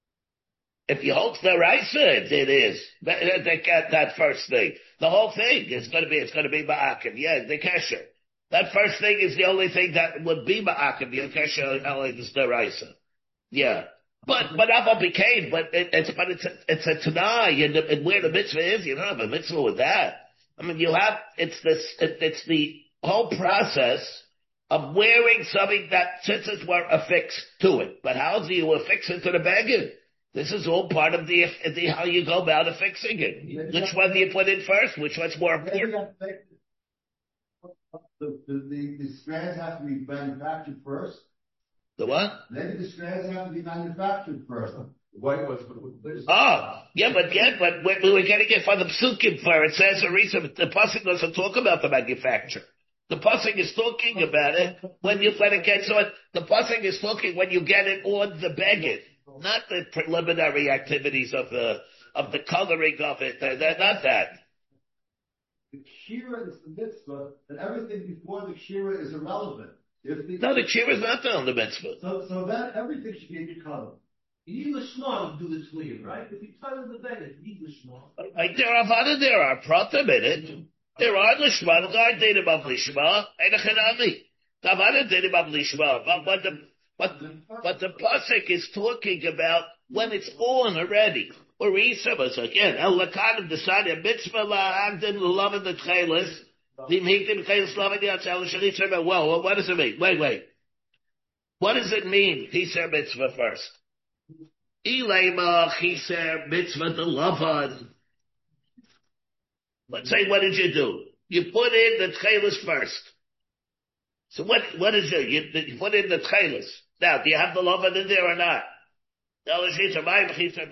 If you hold the raisa, it, it is. They, they get that first thing. The whole thing is going to be, it's going to be ma'akim. Yeah, the kesher. That first thing is the only thing that would be ma'akim. The kesher, is the raisa. Yeah. But, but Abba became, but it, it's, but it's a, it's a tanai, and, and where the mitzvah is, you don't have a mitzvah with that. I mean, you have, it's this, it, it's the whole process of wearing something that tzitzis were affixed to it. But how do you affix it to the baggage? This is all part of the, the how you go about affixing it. Which one do you put in first? Which one's more important? The, the, the, the strands have to be manufactured first. The what? Maybe the strands have to be manufactured first. White was. Oh, yeah, but yeah, but we were getting it for the psukim for it says a reason. The pasuk doesn't talk about the manufacture. The pasuk is talking about it when you when it gets on. The pasuk is talking when you get it on the beged, not the preliminary activities of the of the coloring of it. They're, they're not that. The kshira is the mitzvah, and everything before the kshira is irrelevant. If the, No, the kshira is not on the mitzvah. so, so that everything should be in your color. You need the shema to do the clear, right? If you tie in the bed, you need the shema. Like there are other, there are pratim in it. There are lishma. There are dinim of lishma. Einachanami. There are other dinim of lishma. But but the but but the pasuk is talking about when it's on already. Or Esavas again. El lakanim decided mitzvah la'agdim l'lavin the tchelis. Dimhikdim tchelis lavin yatzal shalitzah. Well, what does it mean? Wait, wait. What does it mean? Chiser mitzvah first. Ilema chiser mitzvah the lavan. Let's say, what did you do? You put in the tchelis first. So what, what is it? You, you put in the tchelis. Now, do you have the lavan in there or not? Ilema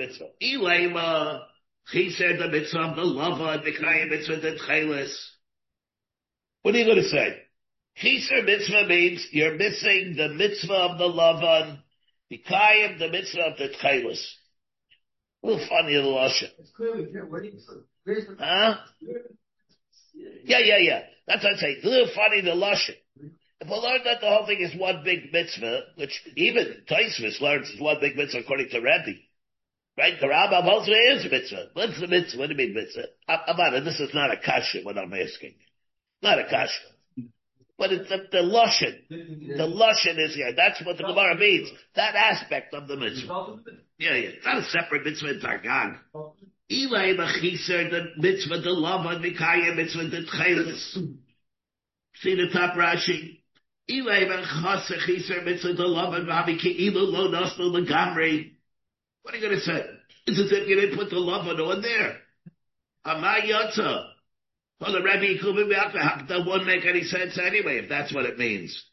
chiser the mitzvah of the lavan, the kaya mitzvah the tchelis. What are you going to say? Chiser mitzvah means you're missing the mitzvah of the lavan, the kaya the mitzvah of the tchelis. A little funny in the lashon. It's clearly different. Huh? Yeah, yeah, yeah. That's what I'm saying. It's a little funny the lashon. If we learn that the whole thing is one big mitzvah, which even Taisvis learns is one big mitzvah according to Rebbe, right? The Rambam also is a mitzvah. What's the mitzvah? What do you mean mitzvah? I'm not, and this is not a kasha what I'm asking. Not a kasha. But it's the, the lashon. The lashon is here. That's what the Gemara means. That aspect of the mitzvah. Yeah, yeah. It's not a separate mitzvah in Targag. Ilay b'chiser the mitzvah the lavan mikaya mitzvah the tchelis. See the top Rashi. Ilay b'chaser chiser mitzvah the lavan v'havi ki'ilu lo nosnu legamri. What are you going to say? It's as if you didn't put the lavan on there. Amay yotza. Well, the Rebbe Yekubim that won't make any sense anyway, if that's what it means.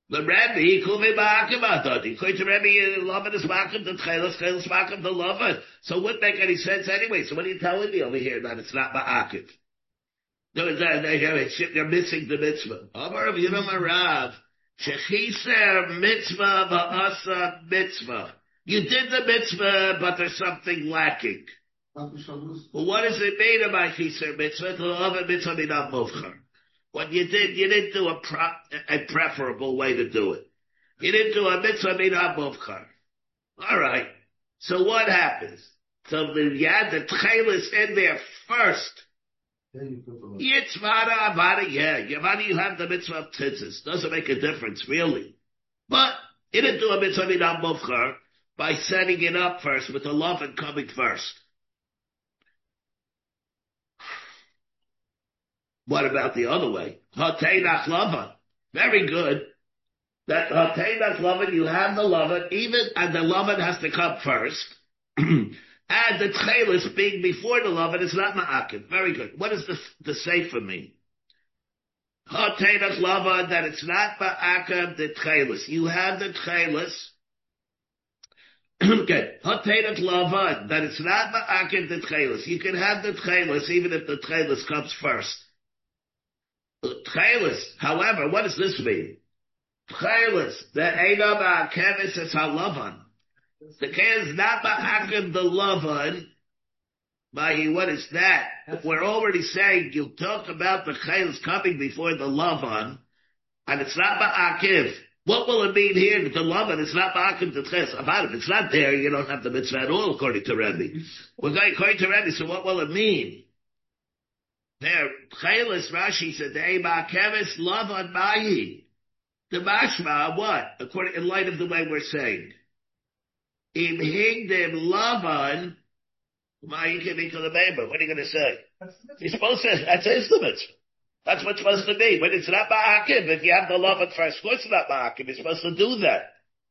The Rebbe, Kuvi Ba'akim Adodi. According to Rebbe, Lavan is Ba'akim the Tchelis, Tchelis Ba'akim the Lavan. So it wouldn't make any sense anyway. So what are you telling me over here that it's not Ba'akim? No, you're missing the mitzvah. Amar of Yidam Arav, Shechiser mitzvah ba'asa mitzvah. You did the mitzvah, but there's something lacking. Well, what does it mean about Chiser mitzvah? To love a mitzvah minam movchar. What you did, you didn't do a, pro, a preferable way to do it. You didn't do a mitzvah minam movchar. All right. So what happens? So you had the tchelis in there first. Yitzvara avada, yeah. Yavada, you have the mitzvah of tzitzis. Doesn't make a difference, really. But you didn't do a mitzvah minam movchar by setting it up first with the love and coming first. What about the other way? Hateinach lavan. Very good. That hateinach lavan, you have the lavan, even, and the lavan has to come first. And the tchelis being before the lavan is not ma'akim. Very good. What does the, the sefer mean? Hateinach lavan, that it's not ma'akim, the tchelis. You have the tchelis. Okay. Hateinach lavan, that it's not ma'akim, the tchelis. You can have the tchelis even if the tchelis comes first. Tchelis, however, what does this mean? Tchelis, the Eina Ba'akevis is halavan. The Keh is not Ba'akim the lavan. By what is that? We're already saying you talk about the Tchelis coming before the lavan, and it's not Ba'akiv. What will it mean here that the lavan is not Ba'akim the Tchelis? About if it's not there, you don't have the mitzvah at all, according to Rebbe. We're going according to Rebbe, so what will it mean? There, Tchelis, Rashi said, Eima Kevis Lavan Mahi. The mashma, what? According, in light of the way we're saying. Im Hingdim Lavan, Mahi Kivika Lemeba. What are you going to say? You're supposed to, that's instruments. That's what's supposed to be. But it's not Ba'akim. If you have the Lavan first, of course it's not Ba'akim. You're supposed to do that.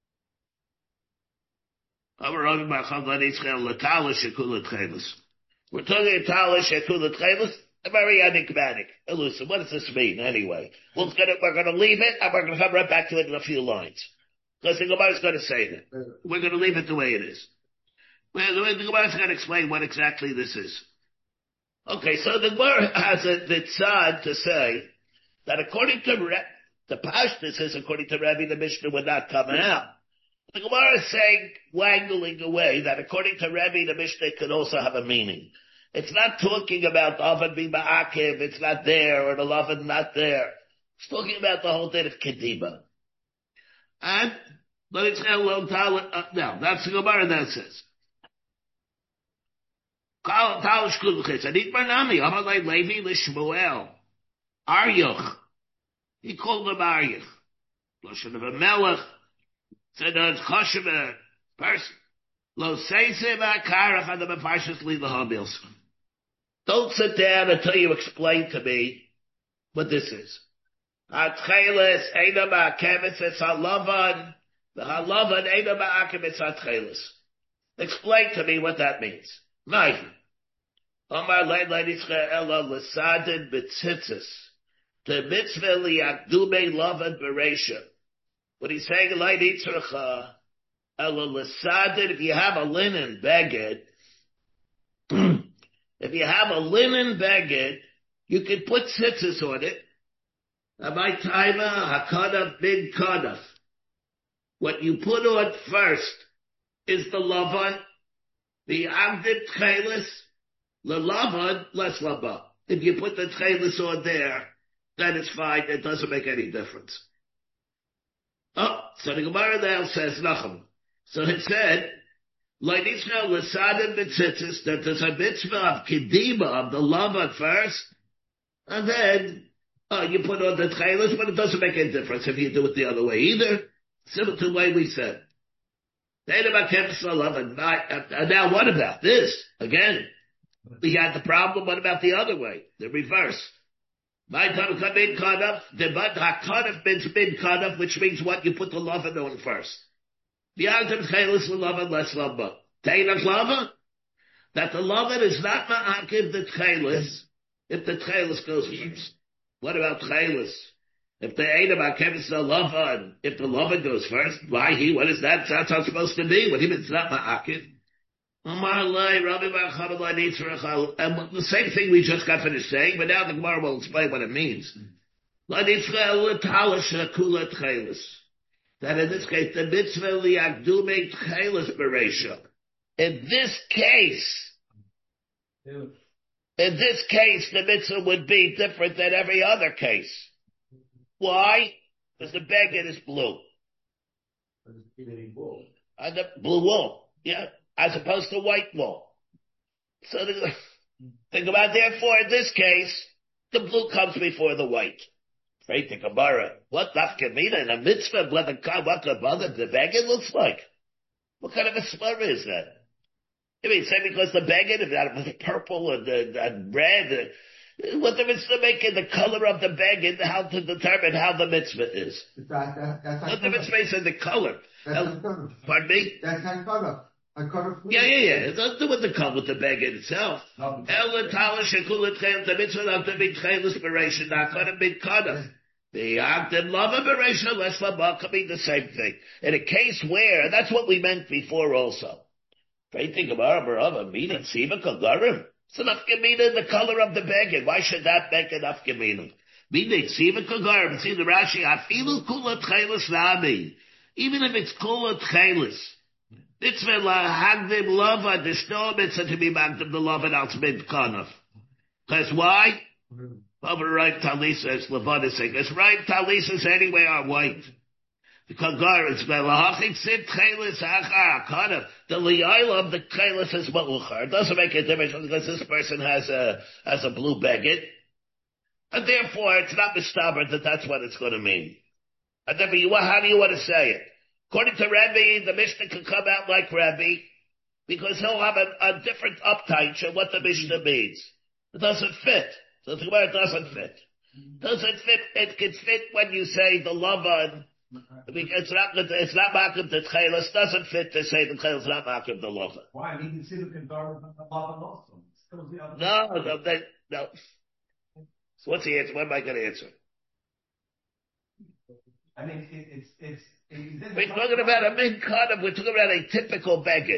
We're talking Tala Shekula Tchelis. Very enigmatic, elusive. What does this mean, anyway? We're gonna, we're gonna leave it, and we're gonna come right back to it in a few lines. Because the Gemara is gonna say that. We're gonna leave it the way it is. Well, the Gemara is gonna explain what exactly this is. Okay, so the Gemara has a tzad to say that according to Re, the Pashtus is according to Rebbe, the Mishnah would not come out. The Gemara is saying, wangling away, that according to Rebbe, the Mishnah could also have a meaning. It's not talking about Oven being Ba'akiv, it's not there, or the Oven not there. It's talking about the whole thing of Kedima. And, but it's a little talent, uh, now, that's the Gemara that says. Talish Kudchitz, Anik Barnami, Amalai Levi Lishmuel, Aryuch. He called him Aryuch. Lashon of a Melech, said that it's Choshev a person. Lo Seise Ba'karach and the Mefarshis Li Lahamils. Don't sit down until you explain to me what this is. Atchelis Eina Ba'akevis es halavan. The halavan Eina Ba'akevis atchelis. Explain to me what that means. Right. Omar Lein Leinitzcha Ella L'sadin B'tzitzis. The mitzvah liyakdume lavan bereisha. What he's saying, Leinitzcha Ella L'sadin, if you have a linen beged, if you have a linen beged, you can put tzitzis on it. My taima hakadav bin kadav. What you put on first is the lavan, the avdib tchelis, the lavan, less lava. If you put the tchelis on there, then it's fine. It doesn't make any difference. Oh, so the Gemara now says nacham. So it said, like Israel l'sadim b'tzitzis, that there's a mitzvah of kedima, of the lava first, and then uh, you put on the tchelis, but it doesn't make any difference if you do it the other way either. Similar to the way we said. And now what about this? Again, we had the problem, what about the other way? The reverse. My time come in kadaf, the bad hakadaf means min kadaf, which means what? You put the lava on first. The Yaltem Chelis Lava less lava. Teinak lava? That the lava is not ma'akiv the Chelis if the Chelis goes first. What about Chelis? If the Eina Ma'akeves the Lavan, if the Lavan goes first, why he? What is that? That's how it's supposed to be. What do you mean it's not Ma'akev? And the same thing we just got finished saying, but now the Gemara will explain what it means. That in this case, the mitzvah li'akdume tchelis bereisha. In this case, in this case, the mitzvah would be different than every other case. Why? Because the beggar is blue. And the blue wool, yeah, as opposed to white wool. So think about, therefore, in this case, the blue comes before the white. Right, the Gemara. What nafkamina in a mitzvah? What the what the mother the beggar looks like? What kind of a slur is that? I mean, say because the beggar is purple and, and, and red. Uh, what the mitzvah making the color of the beggar, how to determine how the mitzvah is? That, that, that's what the mitzvah is in the color. That's uh, pardon me? That's not color. A color. Yeah, yeah, yeah. It doesn't do with the color with the beggar itself. The mitzvah of the big inspiration, not going to be color. The Agdim Lava Beresha Less Lama could be the same thing. In a case where, and that's what we meant before also. Think about a meaning, Siva Kagarim. It's enough Gemina in the color of the beggar. Why should that make enough Gemina? Meaning, Siva Kagarim. See the Rashi, Afilu Kula Tchelis Nami. Even if it's Kula Tchelis. Mitzvah La Hagdim Lava, there's no mitzvah to be Magdim the Lava and Altzmid Kanaf. Because why? Over right talisas, is Levanisik. It's right talisas anyway are white. The Kagar is Melahachik Sit Chelis Achar Akana. The Liaila of the Chelis is Ma'uchar. It doesn't make a difference because this person has a has a blue baguette. And therefore it's not mistaber that that's what it's going to mean. And therefore, you, how do you want to say it? According to Rabbi, the Mishnah can come out like Rabbi because he'll have a, a different uptight to what the Mishnah means. It doesn't fit. So the Gemara doesn't fit. Doesn't fit. It can fit when you say the Lavan. It's not. It's not makim the Tchelis. Doesn't fit to say the Tchelis not makim the Lavan. Why? You can see the Kedar from the Lavan also. No, no, they, no. So what's the answer? What am I going to answer? I mean, it, it's it's. it's we're talking about a min kadam. We're talking about a typical beggar.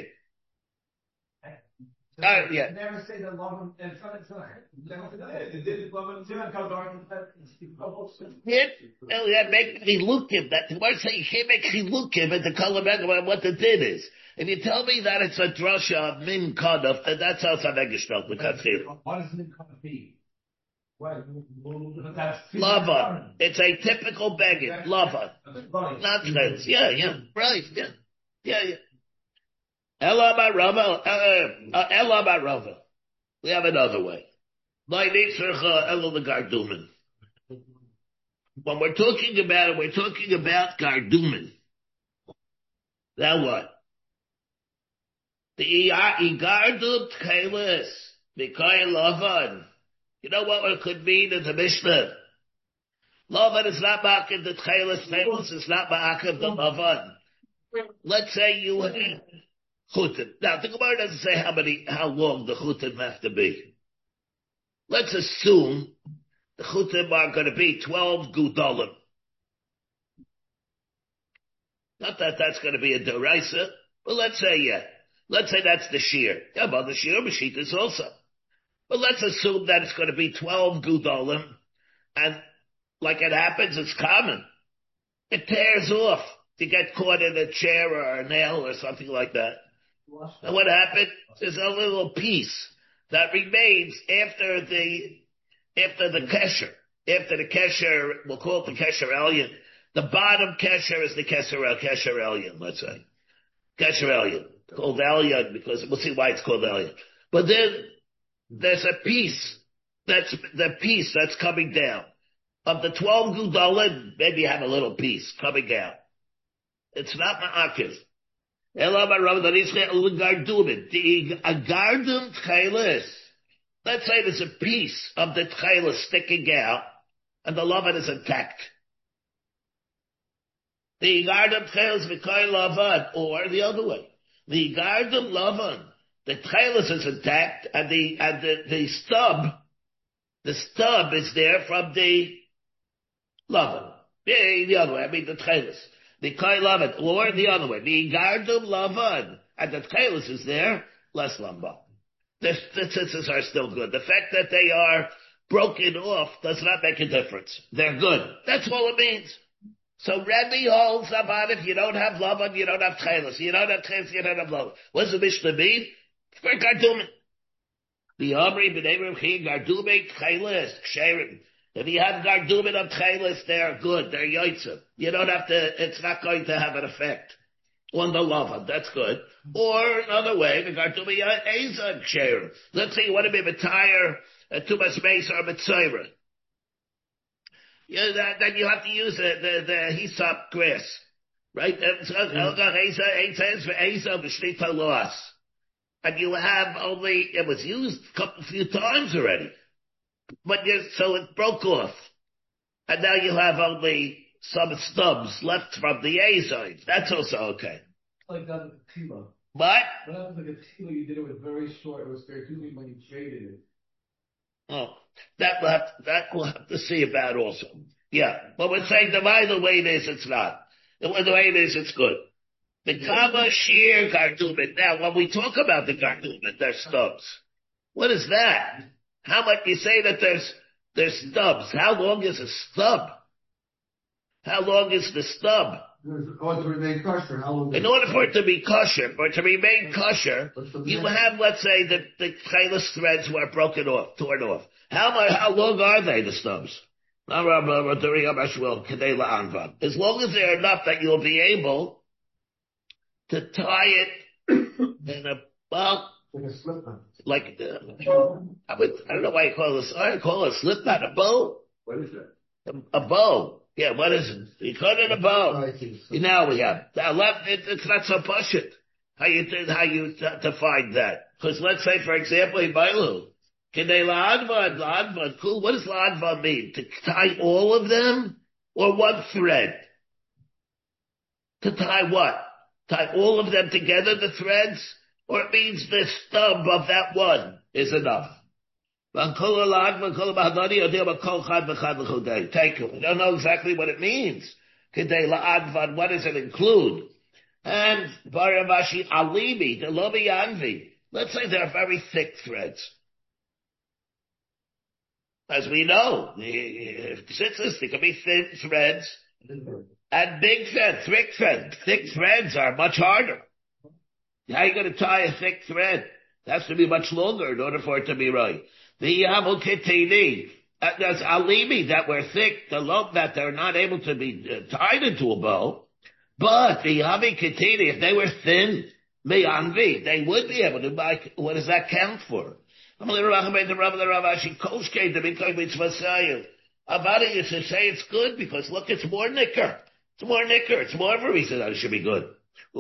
So uh, yeah. Never say the Lavan. It's not. It's not. That makes me look him. That the word say you can't make me look him at the color of what the din is. If you tell me that it's a drasha of min kadaf, then that's how Savegishtok we can't see. What does min kadaf mean? Lava. It's a typical beggar. Lava. Not trails. Yeah, yeah. Right. Yeah. Yeah, yeah. Ela Barava. Ela Barava. We have another way. When we're talking about it, we're talking about Gardumin. Now what? The Igardum Tchelis, Mikhail Lavan. You know what it could mean in the Mishnah? Lavan is not Ma'akiv the Tchelis, Tchelis is not Ma'akiv the Lavan. Let's say you have Chutin. Now, the Gemara doesn't say how many, how long the Chutin have to be. Let's assume the Chutim are going to be twelve Gudalim. Not that that's going to be a Deraisa, but let's say, yeah. Let's say that's the shear. Yeah, but the shear Mashita is also. But let's assume that it's going to be twelve Gudalim, and like it happens, it's common. It tears off to get caught in a chair or a nail or something like that. And what happened? There's a little piece that remains after the, after the kesher. After the kesher, we'll call it the kesher elyon. The bottom kesher is the kesher, kesher elyon, let's say. Kesher elyon. Called elyon because, we'll see why it's called elyon. But then, there's a piece, that's the piece that's coming down. Of the twelve gudalim, maybe you have a little piece coming down. It's not ma'akiv. The agardum tchelis. Let's say there's a piece of the tchelis sticking out, and the lavan is intact. The agardum tchelis v'kay lavan, or the other way. The agardum lavan, the tchelis is intact, and the and the, the stub, the stub is there from the lavan. Yeah, the other way. I mean the tchelis. The kai lavan, or the other way. The gardum lavan, and the tchelis is there, less lamba. The, the tzitzis are still good. The fact that they are broken off does not make a difference. They're good. That's all it means. So Rebbe holds about if you don't have lavan, you don't have tchelis. You don't have tchelis, you don't have lavan. What does the Mishnah mean? For gardumin. The Amri b'nei Chi gardumin tchelis ksherim. If you have gardumin of tchelis, they're good. They're yotzim. You don't have to. It's not going to have an effect on the lavan. That's good. Or another way, the gardumin ezah ksherim. Let's say you want to be retire a tumas meis or mitzayra. Yeah, that, then you have to use the the, the hyssop grass, right? And you have only, it was used a couple few times already, but you, so it broke off, and now you have only some stubs left from the azide. That's also okay. Like that with tefillah. What? What happens like a tefillah? You did it with very short. It was very too when you traded it. Oh, that we'll have to, that we'll have to see about also. Yeah, but we're saying the way the way it is, it's not. The way, the way it is, it's good. The kama sheer gardumin. Now, when we talk about the gardumin, there's stubs. What is that? How much you say that there's there's stubs? How long is a stub? How long is the stub? In order to remain kosher, how long? In order for it to be kosher, or to remain kosher, you have, let's say, that the chaylas threads were broken off, torn off. How how long are they, the stubs? As long as they're enough that you'll be able to tie it in a well, Like a slip knot. like uh, I would I don't know why you call this. I call it a slip knot, a bow. What is that? A, a bow. Yeah, what is it? You cut it a bow. Now we have now left. It, it's not so pushit. How you how you t- define that? Because let's say, for example, in Bailu, can they la'advan la'advan? Cool. What does la'advan mean? To tie all of them or one thread? To tie what? Tie all of them together, the threads, or it means the stub of that one is enough. Thank you. We don't know exactly what it means. What does it include? And Baravashi Alimi, the Lobi Anvi. Let's say they're very thick threads. As we know, the tzitzis, they can be thin threads and big threads, thick threads. Thick threads are much harder. How are you going to tie a thick thread? It has to be much longer in order for it to be right. The Yamu Kitini, there's Alimi that were thick, the lobe that they're not able to be uh, tied into a bow. But the Yamu Kitini, if they were thin, Me'anvi, they would be able to buy, what does that count for? Avada used to say it's good because look, it's more nicker. It's more nicker. It's more of a reason that it should be good. All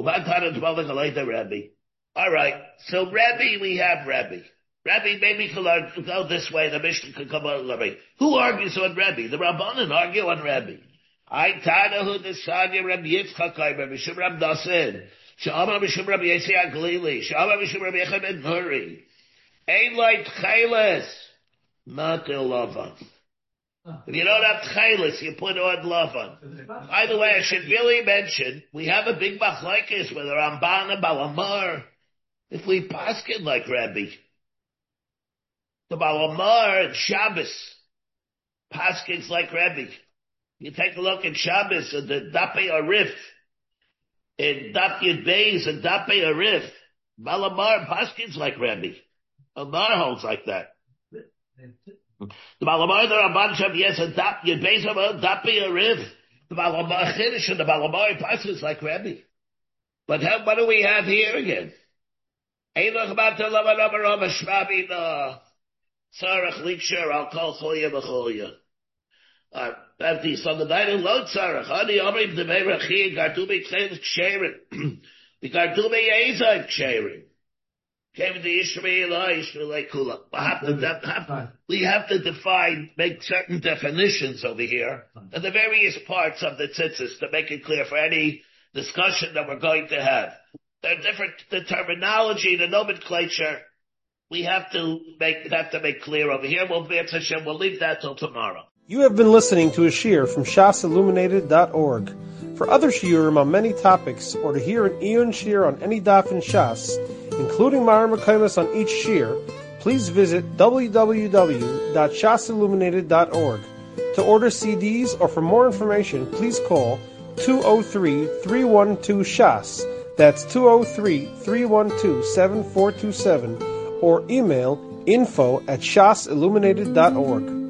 right. So Rabbi, we have Rabbi. Rabbi, maybe could go this way. The Mishnah could come on Rabbi. Who argues on Rabbi? The Rabbanan argue on Rabbi. I Tanahu the Sanya Rabbi Yitzchak Rabbi Mishum Rab Dasin. Sha'amar Mishum Rabbi Yesi Aglili. Sha'amar Mishum Rabbi Yechim Ben Nuri. Ein light chayles, matil lavan. If you don't have chayles, you put on lavan. By the way, I should really mention, we have a big machlekes with the Ramban and Balamar. If we paskin like Rabbi, the Balamar and Shabbos, paskins like Rabbi. You take a look at Shabbos and the Dape Arif, in Dap Yud Beis and Dape Arif, Balamar paskins like Rabbi. Amar holds like that. The Balamar, there are a bunch of, yes, a dap, you base of a dapi a riv. The Balamar Chiddush and the Balamar passes like Rabbi. But how, what do we have here again? Eilach about the lava number of a shvabi na sarach liksher al kol choya b'choya. Uh, the so the night of load sarach. Ani omrim the meirachi gardubi kseiv ksherin. The gardubi ezah ksherin. Came the Ishmael, Ishmael Kula. We have to define, make certain definitions over here, and the various parts of the tzitzis to make it clear for any discussion that we're going to have. There are different, the terminology, the nomenclature, we have to make, have to make clear over here. We'll, we'll leave that till tomorrow. You have been listening to a shiur from shas illuminated dot org. For other shiurim on many topics, or to hear an Iyun shiur on any daf in Shas, including Ma'ar Mekaymas on each shiur, please visit w w w dot shas illuminated dot org. To order C Ds or for more information, please call two oh three, three one two, shas. That's two oh three, three one two, seven four two seven, or email info at shas illuminated dot org.